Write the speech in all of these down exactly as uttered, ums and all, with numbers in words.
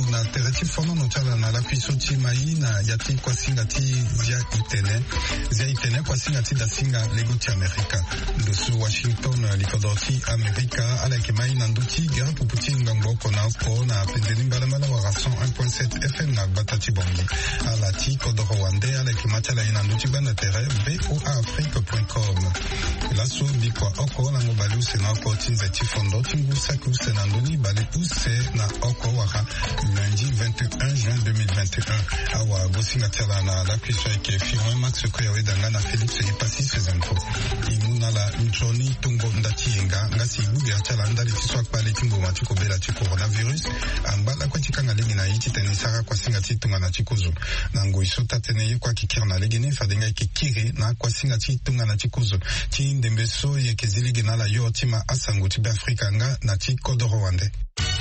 na tereti fono no chala na la kwiso ti mai na yati kwa singa ti zia itene zia itene kwa singa ti da singa lego ti Amerika ndosu Washington likodoti Amerika ala ke mai na nduti ga puputi ngambo kona ko na pendeni mbala wa cent un point sept F M na batati bongi ala ti kodoro wande ala ke matala ina nduti bana tere b o a afrique point com la so bi kwa oko na mobalu se na ko tinza ti fondo tingu saku se na ndoni bale pousse na oko waka lundi vingt et un juin deux mille vingt et un awa bosinga tela na la kwiso ke firme Max Koyawe danga na Philippe se pasi ses infos imuna la njoni tungo ndati nga ngasi buge atala ndali tiswa pale timbo matiko bela ti coronavirus ambala kwa tikanga lengi na iti tene sara kwa singa ti tunga na tikuzu na ngo isota tene kwa kikir na legene fadenga kikire na kwa singa ti tunga na tikuzu ti ndembe so ye kezili na la yo tima asango ti Afrika nga na ti kodoro wande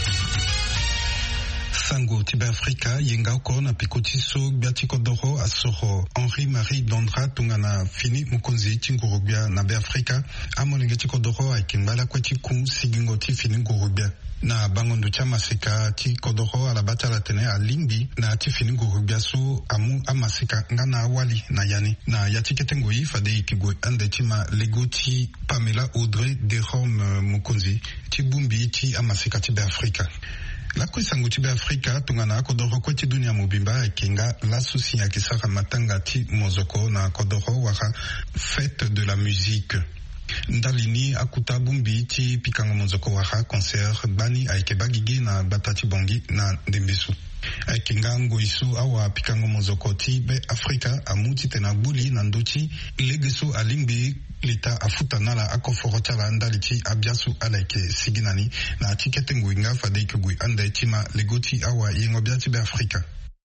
sango tibe Afrika yenga ko na pikoti so biati kodoro asoro Henri Marie Dondra tungana fini mukonzi tingurubia na be Afrika amonenge ti kodoro akimbala kwa ti ku sigingo ti fini ngurubia na bangondo cha masika ti kodoro ala batala tene a lingbi na ti fini ngurubia so amu amasika ngana awali na yani na yati ketengo yi fade ikigwe ande ti ma lego ti Pamela Audrey de Rome mukonzi ti bumbi ti amasika ti be Afrika la kwisango ti be Afrika tungana kodoro kwa ti dunia mobimba kenga la susi ya kisaka matanga ti mozoko na kodoro waka fête de la musique ndalini akuta bumbi ti pikango mozoko waka concert bani aike bagigi na batati bongi na ndembesu aikenga ngoisu awa pikango mozoko ti be Afrika amuti tena buli na nduti legeso alingbi leta afuta nala akoforo tala ndali ti abiasu alaike siginani na tikete nguinga fadeke gui anda tima legoti awa yengo biati be Afrika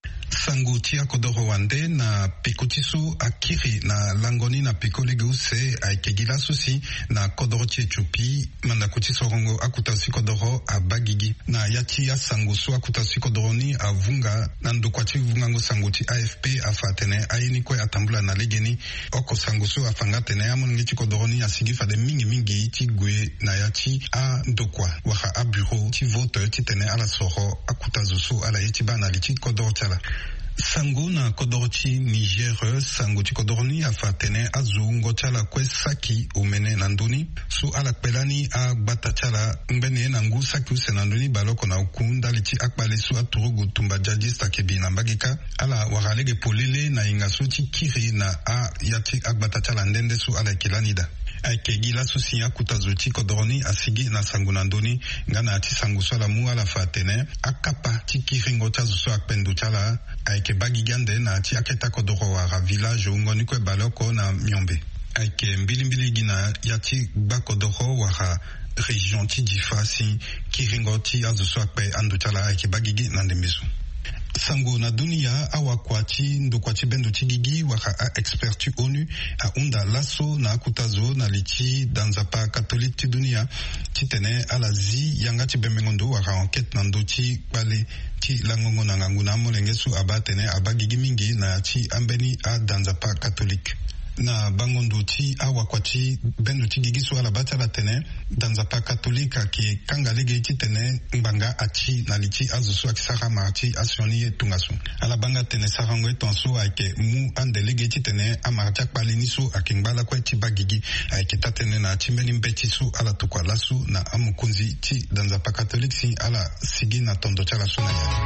sango ti akodoro wande na pekotiso akiri na langoni na pekole geuse aikegila susi na kodoro ti Ethiopie manda kutiso rongo akutasi kodoro a bagigi na yati ya sango so akutasi kodoro ni avunga na ndokwati vunga ngo sango ti A F P afatene ayini kwe atambula na legeni oko sango so afanga tene amonenge ti kodoro ni asigi fade mingi mingi ti gwe na yati a ndokwa waka a bureau ti vote ti tene ala soro akutazo so ala yeti bana li ti kodoro tala sango na kodoro ti Niger sango ti kodoro ni afatene azu ngochala kwe saki umene na nduni so ala pelani a gbata chala mbene na ngu saki use na nduni baloko na ukunda li ti akpale so aturugu tumba jadista kebi na mbagika ala waralege polele na inga so ti kiri na a yati agbata chala ndende so ala kilanida aikegi la susi ya kutazo ti kodoroni asigi na sangu na ndoni ngana ati sangu so la mu ala fatene akapa ti kiringo tazo so akpendu chala aike bagigande na ati aketa kodoro wara village ungoni kwe baloko na miombe aike mbilimbili gina yati bakodoro wara region ti difa si kiringo ti azo so akpe andu chala aike bagigi na ndembesu sango na dunia awa kwati ndo kwati bendo tigigi waka a expert ti ONU a unda laso na akutazo na liti danzapa catholique ti dunia ti tene ala zi yanga ti bemengondo waka enquête na ndo ti pale ti langongo na ngangu na molenge su aba tene aba gigi mingi na ti ambeni a danzapa catholique na bangondo ti awa kwati bendo ti gigi so ala batala tene danzapa katolika ki kanga lege ti tene mbanga ati na liti azo so akisara marti asioni tungasu ala banga tene sarango etonso ake mu ande lege ti tene amarti akpalini so akingbala kwa ti bagigi ake tatene na timbeni mbeti so ala tukwa lasu na amukunzi ti danzapa katolik si ala sigi na tondo chala so na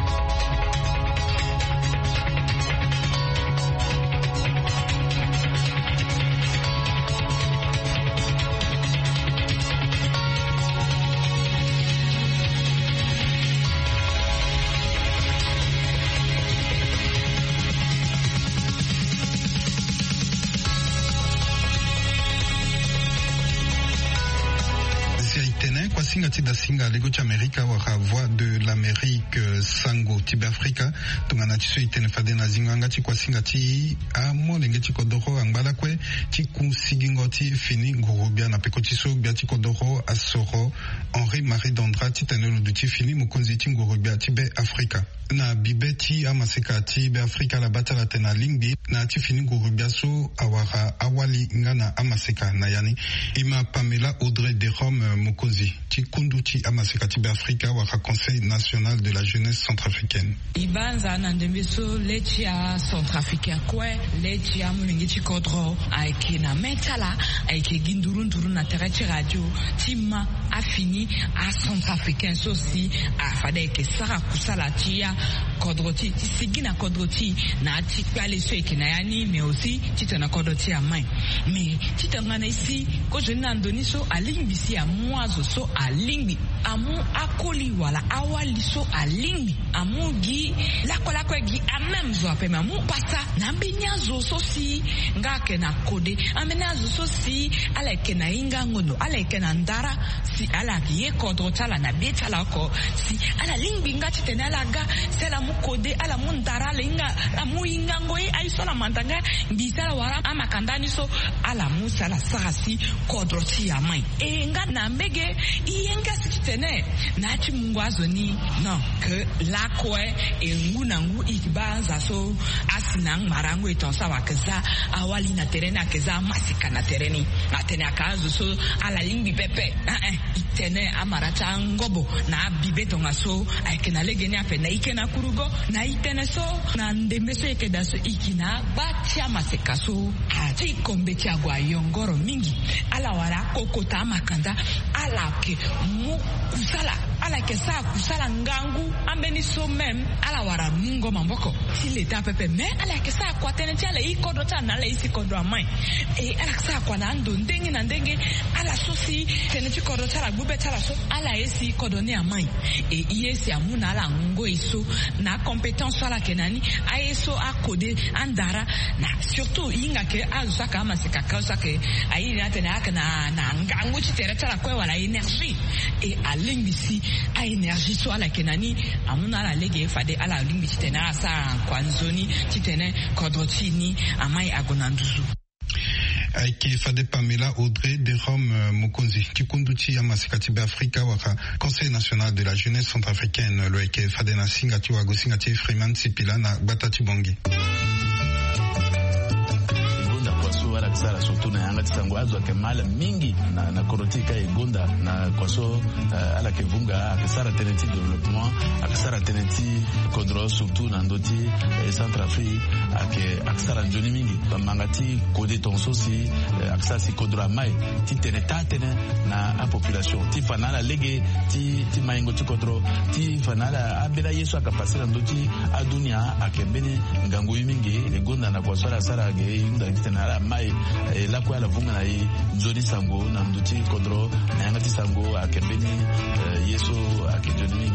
ya singa ti da singa lego ti Amerika waka voix de l'Amérique sango ti be Afrika tongana ti so itene fade na zinganga ti kwa singa ti a molenge ti kodoro angbala kwe ti ku sigingo ti fini ngurubia na peko ti so bia ti kodoro asoro Henri Marie Dondra ti tene lu ti fini mukonzi ti ngurubia ti be Afrika na bibe ti amaseka ti be Afrika la batala tena lingbi na ti fini ngurubia so awara awali ngana amaseka na yani ima Pamela Audrey de Rome mukonzi ti kunduchi amasekati Afrika waka Conseil national de la jeunesse centrafricaine. Ibanza nandembeso lechia centrafricain kwe lechia mulingichi kodro aiki na metala aiki gindurunduru na terechi radio tima afini a centrafricain sosi afade ke sara kusala tia kodroti sigina kodroti na tikale so ekina yani mais aussi titana kodroti a main mais titangana ici ko je nandoni so alimbisi a mwazo so alimbi amu akoli wala awali so alimbi amu gi lakola kwa gi amem zo apema mu pata na binyazo so si ngake na kode amenazo so si ala kena inga ngono ala kena ndara si ala ye kodrotala na betala ko si ala limbi ngati tenala ga sela mu kode ala mu ndara lenga amu inga ngoi ai sola mantanga bisala wara amakandani so ala mu sala sasi kodroti ya mai e nga na mbege iyenga sitene na chi mungwazo ni no ke la kwe e nguna ngu ikibanza so asinang marango itonsa wakaza awali na terena keza masika na tereni atene akazo so ala limbi pepe eh itene amarata ngobo na bibeto ngaso aikena legeni ape na ikena kurugo na itene so na ndembeso ikeda so ikina batia masika so ati kombetia gwa yongoro mingi ala wara kokota makanda ala ke mu kusala ala ke sa kusala ngangu ambeni so mem ala wara mungo mamboko si leta pepe me ala ke sa kwa tene tiala ikodo tana la isi kodo amai e ala sa kwa na ndo ndengi na ndenge ala so si tene ti kodo tala gube tala so ala esi kodo ne amai e iesi amuna ala ngo iso na compétence ala kenani ayeso akode andara na surtout inga ke azusa kama se kakausa ke ayi na tene akana na ngangu ti tere tala kwa wala énergie e alimbisi a énergie so ala kenani amuna ala lege fade ala limbisi tena sa kwanzoni titene kodrotini amai agonanduzu aiki fade Pamela Audrey de Rome Mukonzi kikunduchi ya masikati Afrika waka Conseil national de la jeunesse centrafricaine lo aiki fade na singati wa gosingati Freeman Sipila na Batati Bongi wala kisara surtout na yanga tisango azo kemala mingi na na korotika igonda na kwaso uh, ala kevunga akisara tenenti development akisara tenenti kodro surtout na ndoti eh, Centrafrique ake akisara njoni mingi bamangati kode tonso si eh, akisara si kodro mai ti teneta tene na a population ti fanala lege ti ti maingo ti kodro ti fanala abela yesu akapasira ndoti adunia akembeni ngango mingi igonda na kwaso ala sara ge inda tena mai e la kwa la vunga na i nzoni sango na mduti kodro na yangati sango akembeni uh, yeso akijoni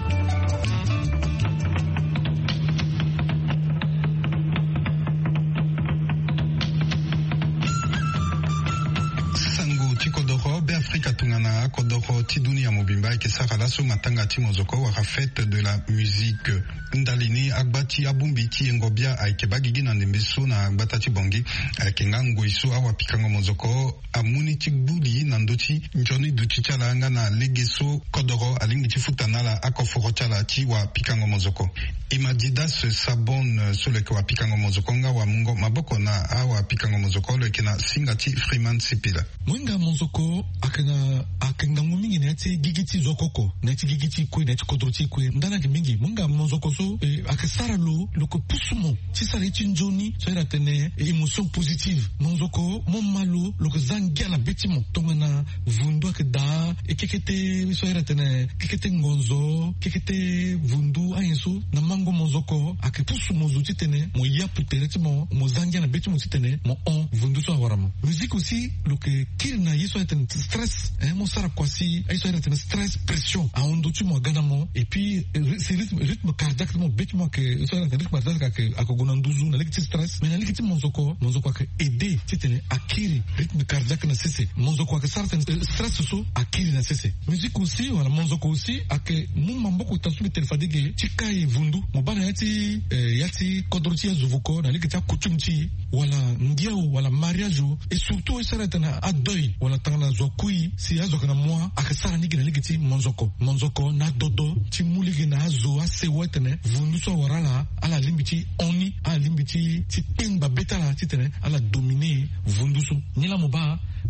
Afrika tungana kodoro tiduni ya mobimba ke sara so matanga ti mozoko wa fête de la musique ndalini agbati abumbi ti ngobia aike bagigi na ndembeso na agbata ti bongi aike ngango iso awa pikango mozoko amuni ti gbuli na ndoti njoni duti chala nga na legeso kodoro alingi ti futana la akoforo chala ti wa pikango mozoko imadidas sabon so leke wa pikango mozoko nga wa mungo maboko na awa pikango mozoko leke na singati Freeman Sipila mwenga mozoko akena akenga mingi na ti gigiti zokoko na ti gigiti kwe na ti kodroti kwe ndana ke mingi mwenga mozoko so eh, akesara lo lo ko pusumo ti sara ti njoni so ira tene émotion positive mozoko mon malo lo ko zangia na betimo tongana vundu akeda e kekete so ira tene kekete ngonzo kekete vundu ayeso na mango mozoko ake pusumo zo ti tene mo yapu tere ti mo mo zangia na betimo ti tene mo on vundu so awarama musique aussi lo ke kirna yeso iten stress hein mon sara kwasi ay so iten stress pression a ondo tu mo gana mo et puis c'est rythme rythme cardiaque mo bet mo que so iten rythme cardiaque que akogona nduzu na lekiti stress mais na lekiti monzoko monzoko ka aider titene akiri rythme cardiaque na cesse monzoko ka sara stress so akiri na cesse musique aussi wala monzoko aussi ake mu mamboko tasu telfadige chikai vundu mo bana yati yati kodroti ya zuvuko na lekiti kuchumchi wala ndia wala mariage et surtout sara iten a deuil wala tana zokui si azo kana moi akasara nigi na ligiti monzoko monzoko na dodo ti muligi na azo ase wetene vundu so warala ala limbiti oni ala limbiti ti pemba betala ti tene ala dominer vundu so nila moba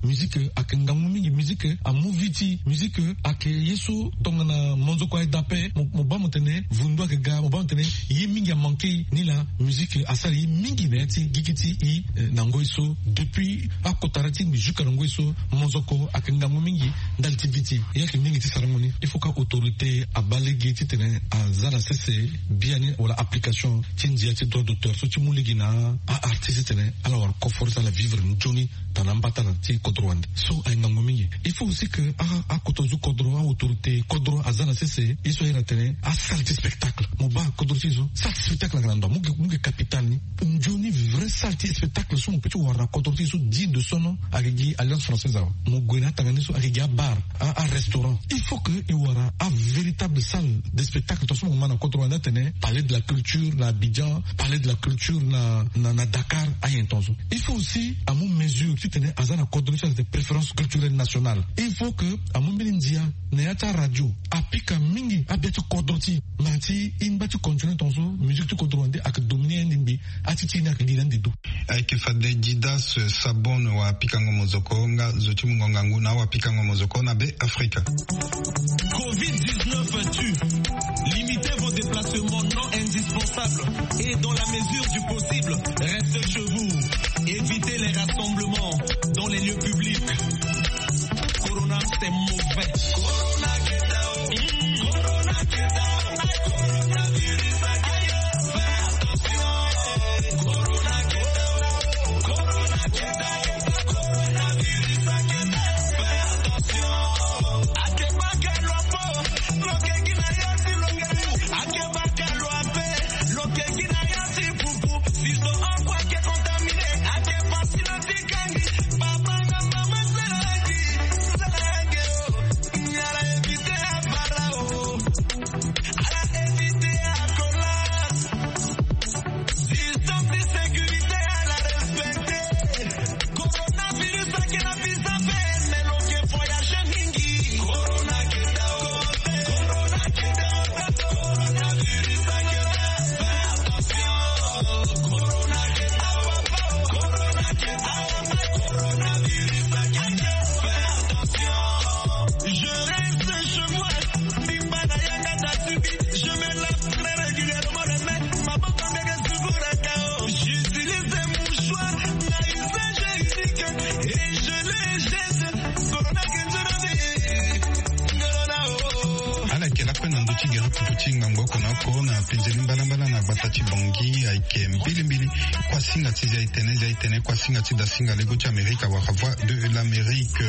musique ake ngangu mingi musique a moviti musique ake yeso tongana monzo kwa dape mo ba mutene vundu ake ga mo ba mutene ye mingi a manqué ni la musique asali mingi neti gigiti i nangoiso depuis a kotarati musique nangoiso monzo ko ake ngangu mingi daltiviti yake mingi ti saramoni il faut que autorité a balégué ti tene a zala cc bien wala application tindia ti droit d'auteur so ti muligina a artiste tene alors conforter la vivre njoni tanambata na ti kodroande so ay ngangu mingi il faut aussi que a a kotozu kodro a autorité kodro a zala cc iso ira tene a salti spectacle mo ba kodro ti so salti spectacle grande mo ge mo ge capital ni njoni vrai salti spectacle so mo petit wara kodro ti so dit de sono agigi alliance française mo gwena tangani so agigi bar a, a restaurant il faut que il y aura un véritable salle de spectacle to so mo mana kodro anda tene parler de la culture na Abidjan parler de la culture na na, na Dakar a yentonzo il faut aussi à mon mesure tu tenais azana kodro de préférence culturelle nationale il faut que à mon belindia neata radio apika mingi abetu kodroti mati imbati continuer tonzo musique tu kodro ande ak dominer ndimbi atiti na kidandi do avec fade didas sabon wa apika ngomozoko nga zoti mungonga nguna wa apika ngomozoko na be Africa. covid dix-neuf tue. Limitez vos déplacements non indispensables et dans la mesure du possible, restez chez vous. Évitez les rassemblements dans les lieux publics. Corona, c'est mauvais. Corona, get down. Mm. Corona, get down. Coronavirus, fais attention. Corona, get down. Corona, get down. Coronavirus, fais attention. Akeba, get lopo. Loke gina yasi loke. Akeba, get lope. Loke gina yasi pupu. Sisto akwa ke contaminé. Akeba, silati kangi. Papa na mama salagi. Salagi o. Nyala evite a para o. Ala evite a colas. Distance et sécurité à la respecter. Coronavirus a que la visa fait. Mais loke voyage mingi. Corona get down. Corona get down. Coronavirus a que fais attention. Corona get down. Corona get down. Coronavirus a que fais attention. Je reste chez moi. Bimba na yanga tatubi. Je me lave très régulièrement les mains. Ma boca mega segura kao. J'utilise des mouchoirs. Na usage hygiénique. Et je les jette. Corona get down. Corona oh. ala kela kwena nduti gero puputi ngambo kona kona pinzeli mbalambala na batati bongi aike mbili mbili kwa singa tizi aitene zaitene kwa singa tida singa lego ti Amerika wa voix de l'Amérique.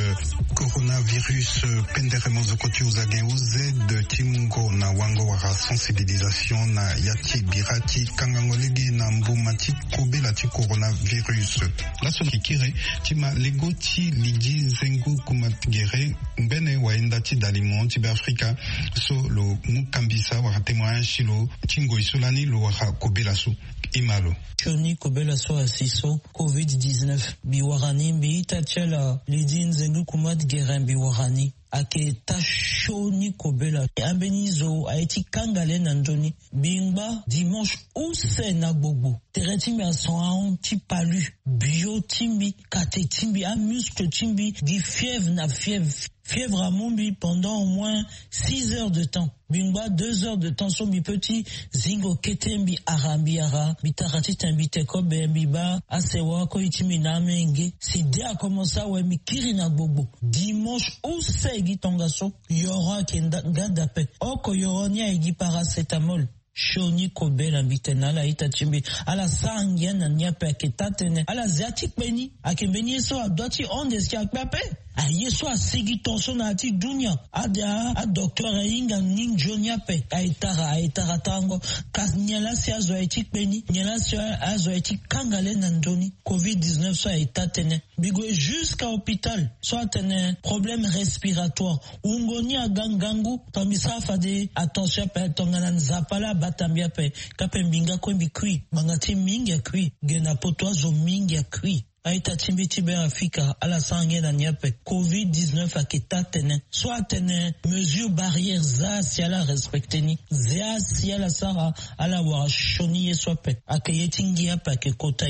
Coronavirus pendere mozo koti uzage uze de timungo na wango wara sensibilisation na yati birati kangangolegi na mbumati kobela ti coronavirus laso kikire tima lego ti ligi zengu kumatigere mbene waenda ti dalimon ti be Afrika so lo mukambisa wara témoignage shilo tingo isolani lo wara kobela su imalo Choni kobela so asiso covid dix-neuf biwarani bi tachela lidin zengu kumat geren biwarani ake tachoni kobela ambenizo aiti kangale nanjoni bingba dimanche ou se na gbogbo teretimbi ason ti palu bio timbi kate timbi a muscle timbi di fièvre na fièvre fièvre à Mombi pendant au moins six heures de temps. Bingba, deux heures de temps sur mi petit, zingo ketembi arambi ara, bitarati tembi teko bembiba, asewa ko itimi na menge. Si dé a commencé à ouais mi kiri na bobo. Dimanche ou segi tongaso, yora kenda gadape. Oko yoronia egi paracétamol. Shoni kobela bitena la itachimbi ala sangia na nyape aketatene ala ziatik beni akembeni so adoti ondes ki akpape a yeso a sigi tonso na ati dunia ada a docteur inga ning joniape a itara a itara tango kas nyala si azo etik beni nyala si azo etik kangale na ndoni covid dix-neuf so a itatene bigo jusqu'à hôpital so atene problème respiratoire ungoni a gangangu tambisa fade attention pe tongana nzapala batambia pe kape mbinga kwembi kui mangati mingi kui gena potwa zo mingi kui aita timbi tibe Afrika ala sangue na nyape covid dix-neuf aketa tene soit tene mesure barrière za si ala respecte ni za si ala sara ala wa shoni ye sope akayeti ngia pa ke kotaye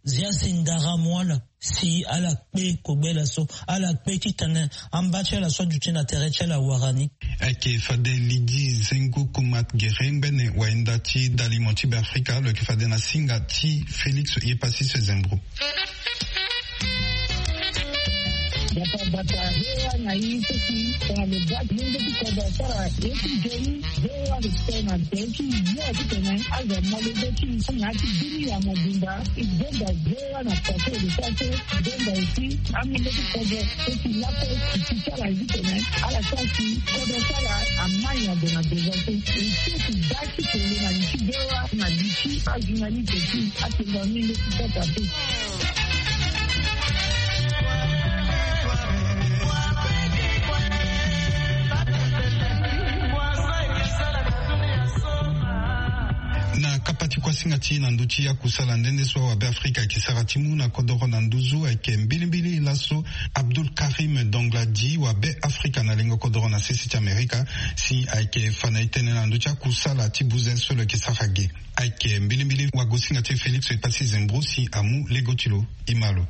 zia sindara mwala si ala kpe kobela so ala kpe kitane ambache la so dutina tereche la warani ake fade lidi zengu kumat gerembene waenda ti dalimoti Afrika le ke fade na singa ti Félix Yepasi se zembro Bata bata hewa na hii sisi kwa mbati mungu kwa sara yetu jeni hewa kusema teki ya kitene aga mmoja ki na kidini ya mabunda ibenda hewa na kwa sababu sasa benda hii amile kwa teki lapo kitara kitene ala sasi kwa sara amanya dona dezote sisi basi kwa na hewa na dishi ajinani teki atenda mile kwa tatu na kapati kwa singati na nduchi ya kusala ndende swa wa Afrika kisara timu na kodoro na nduzu ake mbilimbili laso Abdul Karim Dongladi wa be Afrika na lengo kodoro na sisi Amerika si ake fanaitene na nduchi ya kusala tibuze solo kisara ge ake mbilimbili wa gosingati Félix Yepasi Zembro si amu legotilo imalo.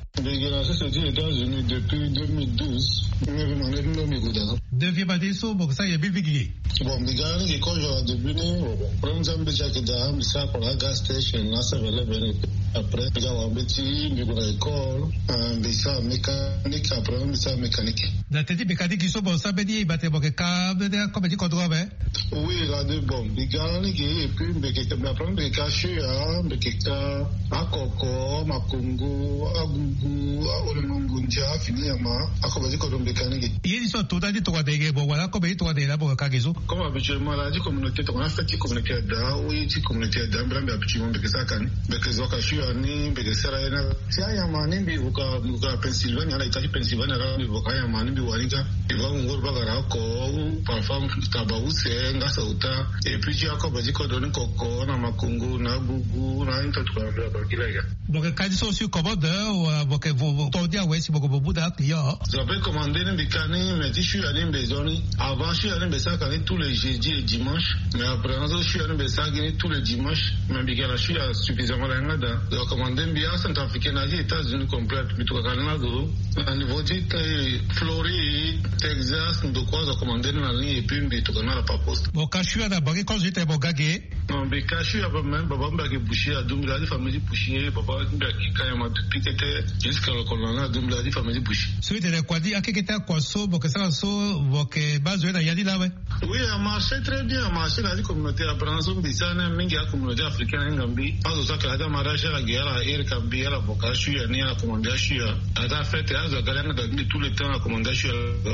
Devia badiso boksa ya bivigi. Bon, bigani ki konjo debuni pronza mbecha kida misa kwa gas station nasa vele vele après biga wa beti bigo école mbisa mécanique après mbisa mécanique. Da tedi mécanique so bon sabedi bate boke câble de comme dit contrôle ben. Oui, là de bon bigani ki et puis mbeke ka prendre mbeka shia mbeke ka akoko makungu agugu olemungu ndia fini ama akobaji ko mécanique. Yeli so to dadi to kwa dege bo wala ko be to de la bo ka gezo. Comme habituellement la di communauté to na fait communauté da oui ti communauté da mbrambe habituellement mbeke sakani mbeke zoka shia ni mbeke sera ina tia ya mani mbi buka buka Pennsylvania ala itaki Pennsylvania ala mbi buka ya mani mbi wanika iva ngor bagara ko parfum tabause ngasa uta et puis tu ako baji ko doni koko na makungu na gugu na into tukambia bakila ya boke kaji so sur commande ou boke vo to dia wesi boke bobu da client j'avais commandé ne bikani mais je suis allé mbezoni avant je suis allé mbesakani tous les jeudis et dimanches mais après je suis allé mbesakani tous les dimanches mais bikala je suis suffisamment là ngada donc commandé mbia centrafricaine aux États-Unis complète bituka kana go à niveau de Floride Texas ndo kwa commandé na ligne et puis bituka na la poste bon kashu na boke quand j'étais bogage non mais kashu ya même baba mbaki boucher à dumla di famille boucher baba mbaki kayama depuis que était jusqu'à le colonna dumla di famille boucher celui de quoi dit akeketa kwa so boke ça so boke bazo na yadi là ouais oui a marché très bien a marché la communauté à Branson bisana mingi ya communauté africaine ngambi azo saka da marasha la guerre air kambi la bokashu ya ni la commandation ata fait azo galanga da tout le temps la commandation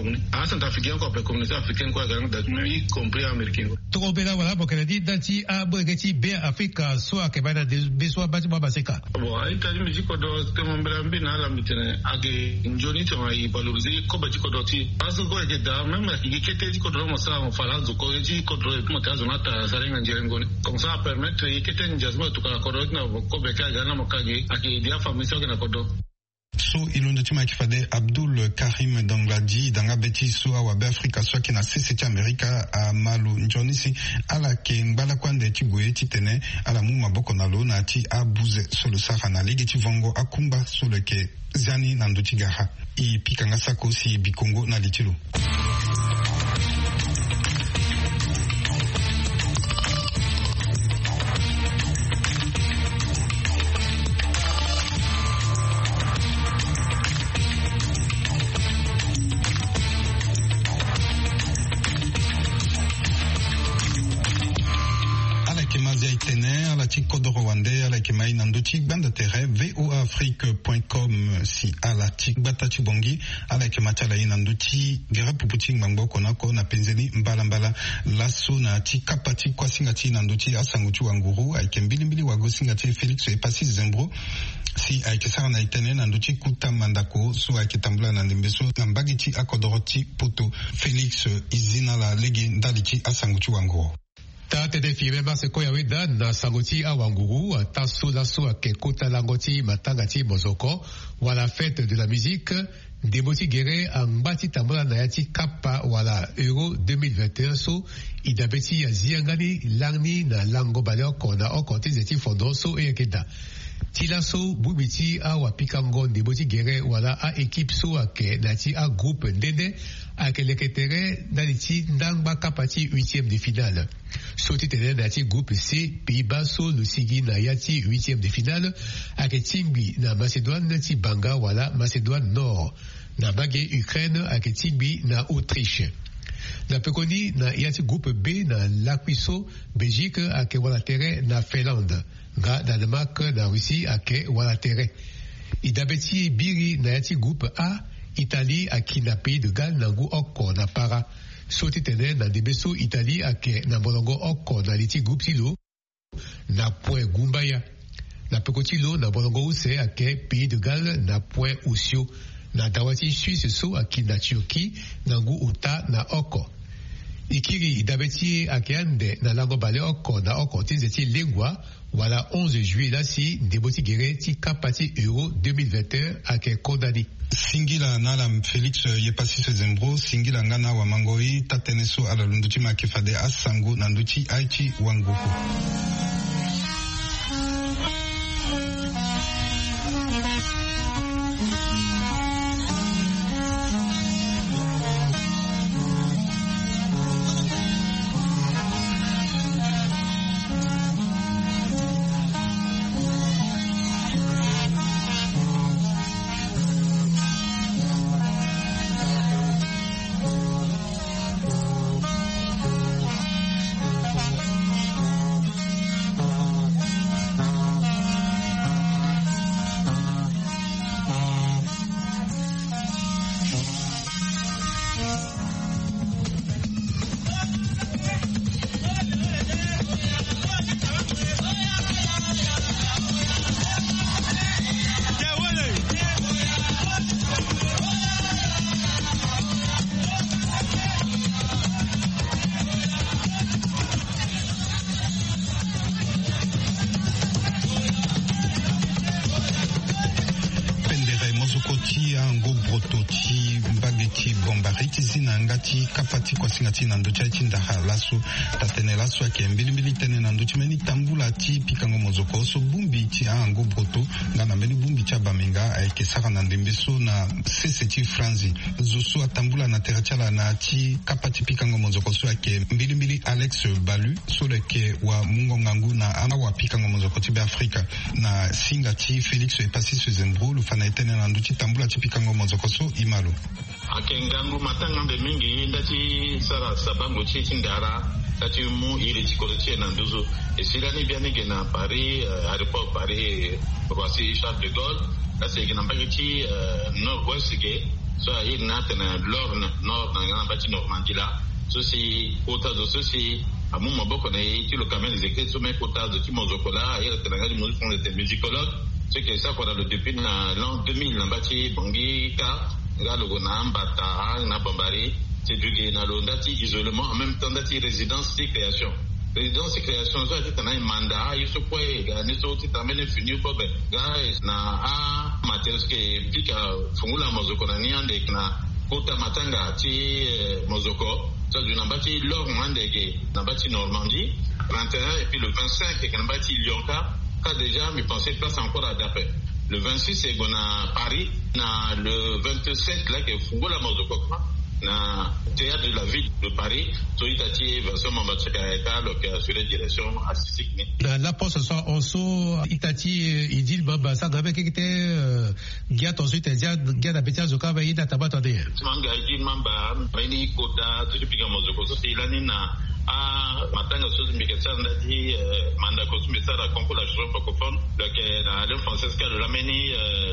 à centrafricain quoi la communauté africaine quoi galanga da y compris américain to bela wala boke dit dati a bogeti be Afrika so akebana de beso bati baba seka bon ai tali musique ko do te mombela mbina la mitene age njoni to mai valoriser ko bati ko do ti azo ko ke da même ki kete ko do mo sa mo fala zo ko ji ko do mo ta zo nata sarenga njengoni comme ça permettre kete njazmo to ka ko do na ko be ka ga na mo kage ake dia famille so na ko do so ilundo tima kifade Abdul Karim Dongladi danga beti so awa be Afrika so kina sisi ti Amerika a malu njonisi ala ke ngbala kwande ti goye ti tene ala mu maboko na lo na ti abuze solo sara na ligi ti vongo akumba solo ke zani na ndo ti gara i pikanga sako si bikongo na litilo. Kodoro Wande ala kemai nandotik banda tere voafrique point com si ala tik bata chibongi ala kematala inandoti gera puputing mangbo konako na penzeni mbala mbala laso na ti kapati kwa singati nandoti asanguti wanguru ay kembili mbili wago singati Félix Yepasi Zembro si ay kesara na itene nandoti kuta mandako so ay ketambula na ndembeso na mbagiti akodoroti poto Félix izina la legi ndaliti asanguti wanguru ta tete fibe ba se koya weda na sangoti a wanguru ta so la so ke kota langoti matangati mozoko wala fête de la musique Demoti Guéré en bati tambola na yati kapa wala Euro deux mille vingt et un so idabeti ya ziangani langni na lango baleo kona o konti zeti fondo so e keda Tilaso bubiti a wapikango ndeboti gere wala a équipe so ake nati a groupe ndende ake leketere naliti ndangba kapati huitième de finale. Soti tene nati groupe C, Pays-Bas so lusigi na yati huitième de finale ake Tingbi na Macédoine ti banga wala Macédoine Nord. Na bagé Ukraine ake Tingbi na Autriche. Na pekoni na yati groupe B na Lakwiso Belgique ake wala tere na Finlande. Ga Danemark na Russie ake wala tere. Idabeti biri na yati groupe A Italie ake na Pays de Galles nangu oko na para. Soti tene na debeso Italie ake na bolongo oko na liti groupe tilo na point Gumbaya. Na pekotilo na bolongo use ake Pays de Galles na point Usio. Na dawati Suisse so ake na Turquie nangu uta na oko. Ikiri idabeti ake ande na lango bale oko na oko tizeti lengwa wala onze juillet là si ndeboti gere ti kapati euro deux mille vingt et un ake kodani. Singila nala Félix Yepasi Sezembro singila ngana wa mangoi tateneso ala lunduchi makefade asangu nanduchi aichi wanguku. Ngati kapati kwa singati nanducha chindaha lasu tatene lasu ake mbili mbili tene nanduchi meni tambula ti pikango mozoko so bumbi ti ango broto ngana meni bumbi cha bamenga aike saka nandembeso na seseti franzi zoso atambula na terachala na ti kapati pikango mozoko so ake mbili mbili Alex Balu so leke wa mungo ngangu na ama wa pikango mozoko ti be Afrika na singati Félix Yepasi Sezembro lufana etene nanduchi tambula ti pikango mozoko so imalo akengangu matanga de mingi ndati sara sabango chichi ndara tati mu iri chikoloche na nduzu esirani biani gena Paris aéroport Paris Roissy Charles de Gaulle kasi gena mbaki nord ouest ge so iri na tena nord nord na ngana bati Normandie la so si kota zo so si amu maboko na iti lo kamel les écrits so me kota zo ti mozokola iri tena ngali mo fond de musicologue c'est que ça quoi depuis na l'an deux mille na bati Bangui ka Galogo na mbata na bambari c'est du na londati isolement en même temps dati résidence et création résidence et création ça c'est un mandat il se quoi ga ni so ti tamene fini ko be ga na a matériel que pika fungula mozoko na ni ande na kota matanga ti mozoko ça du nambati lor mandege nambati Normandie vingt et un et puis le vingt-cinq et nambati Lyonka quand déjà me pensais place encore à Dapé. Le vingt-six c'est bon à Paris, na le vingt-sept là que Fungola Mozokokma na théâtre de la ville de Paris, Toitati version Mambachaka donc sur la direction artistique. La poste soit also Itati Idil Baba ça avec qui était Giat ensuite Dia Dia d'Abetia Zoka va y tabatade. Manga Idil Mamba, Beni Kota, depuis Mozoko c'est l'année na a matanga sozi miketsa ndati manda kosumbe sara konko la chanson francophone donc na le français que la meni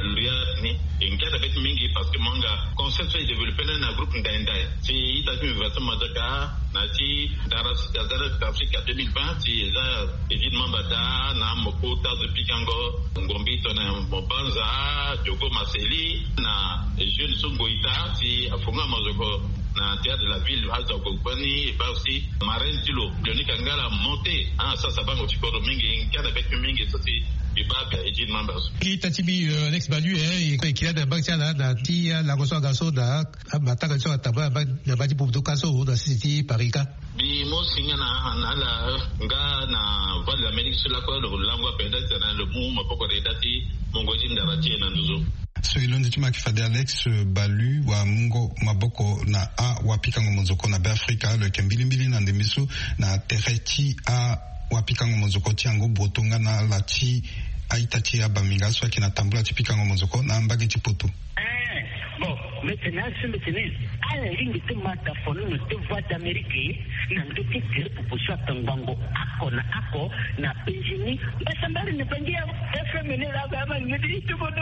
lui ni ingata bet mingi parce que manga concept est développé dans un groupe ndai si itati version madaka nati daras dara Afrique deux mille vingt si za évidemment bada na mokota de pikango ngombi tona mobanza jogo maseli na jeune songoita si afunga mazoko na théâtre de la ville hazo kokoni ba aussi Marin Tilo Denis Kangala monté ah ça ça bango chikoro mingi kana avec mingi soti ibaba ejin members ki tatibi Alex Balu eh et qui a da bank na da ti la goso gaso da bataka so taba ba ba di pour kaso da city parika bi mo singana na la nga na val l'Amérique sur la quoi le langue peut-être na le mot mapoko redati mongoji ndarati na nduzo so ilondi chima kifade Alex Balu wa mungo maboko na a wapikango mozoko na Afrika le kembilimbili na ndemiso na tereti a wapikango mozoko tiango botonga na lati aitati abaminga so akina tambula tipikango mozoko na mbage tipoto bon maintenant c'est maintenant à la ligne de mataphone de voix d'Amérique na ndoki tire proposition tangango ako na ako na penjini basambari ne pengia F M ne la gaba ne dit tout bon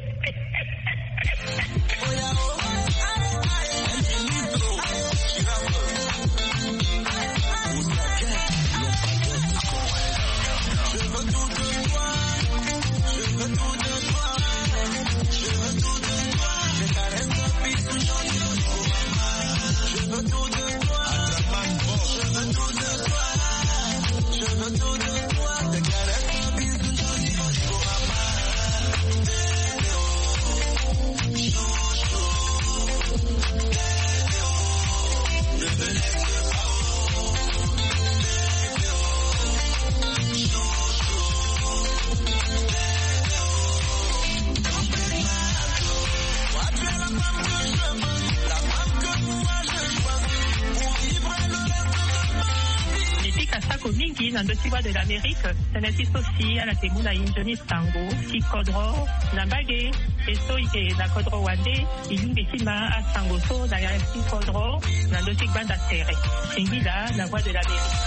mingi na ndotiwa de l'Amérique tanatisi aussi ala temuna injoni sango sikodro na mbage eso ike na kodro wande ilungi tima a sango so na ya sikodro na ndoti banda tere singila la voix de l'Amérique.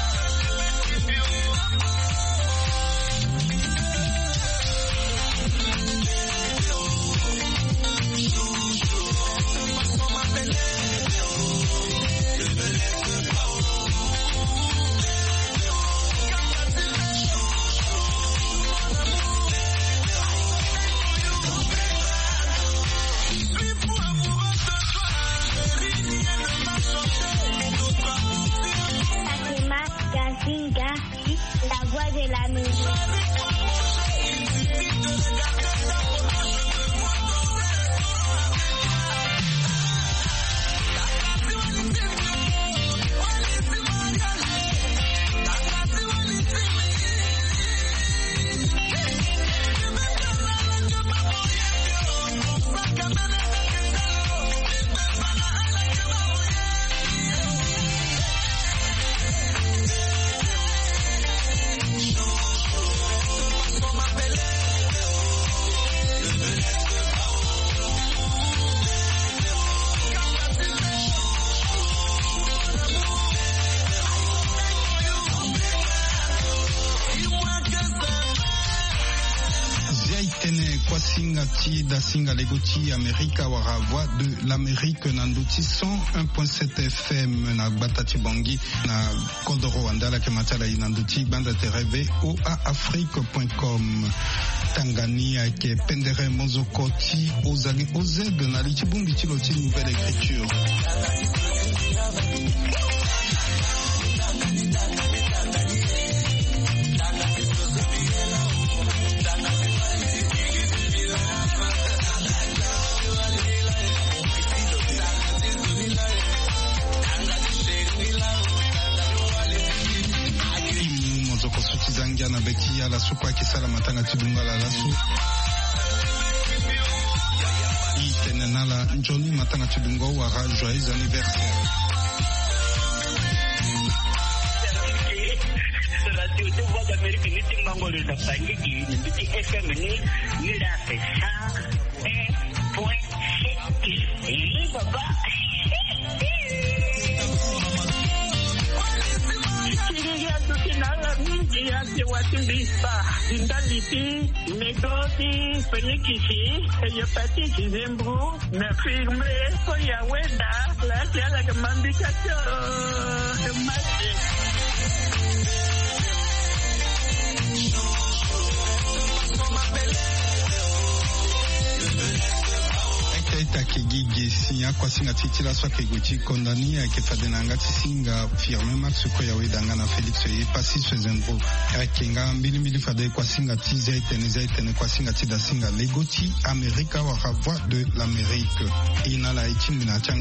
La voix de l'Amérique. Singati da Singa Legoti Amerika wara voix de l'Amérique nandoti cent un point sept F M na Batati Bangi na Kodoro Andala kematala inandoti banda tereve o a afrique point com Tangania ke pendere mozokoti ozali ozeg na lichibumbi tiloti nouvelle écriture. Zangia na beki ya la sukwa kisala matanga tidunga la lasu itenenala njoni matanga tidunga wara joyeux anniversaire. Radio de Voix d'Amérique ni timbango le tapangi ni petit F M ni ni la ça un point sept baba Yasi watindisa indaliti metodi penikisi eyopati kizembu na firme koya wenda la tiala kamambikacho mati Ita kegige sinya kwa singa titila swa keguchi kondani ya kefadena ngati singa firme max ko ya wedanga na Felix ye pasi swezenbo ya kenga mbili mbili fade kwa singa tize itene itene kwa singa tida singa legoti Amerika wa voix de l'Amérique ina la ichimbi na